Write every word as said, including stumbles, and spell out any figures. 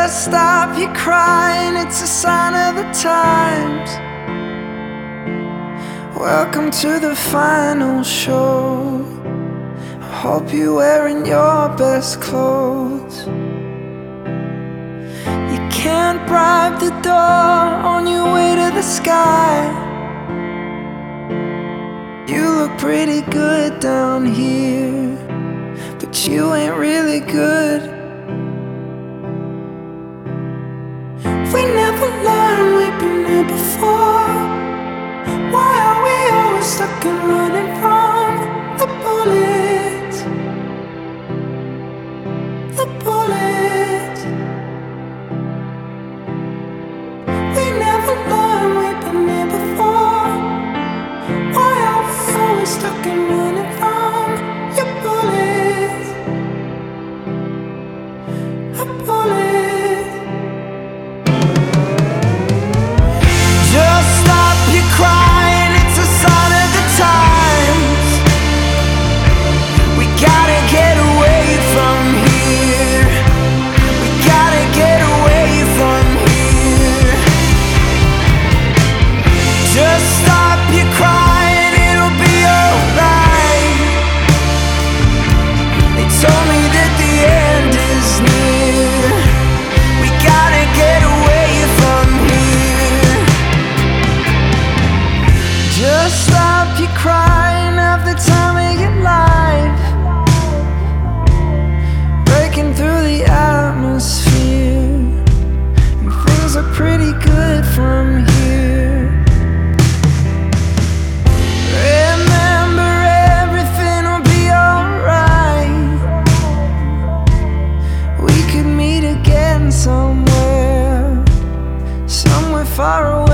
Just stop your crying, it's a sign of the times. Welcome to the final show. I hope you're wearing your best clothes. You can't bribe the door on your way to the sky. You look pretty good down here, but you ain't really good. We never learned, we've been here before. Why are we always stuck and running from the bullets? The bullets. We never learned, we've been here before. Why are we always stuck and running from your bullets? The bullets. Stop your crying, have the time of your life. Breaking through the atmosphere, and things are pretty good from here. Remember, everything will be alright. We could meet again somewhere, somewhere far away.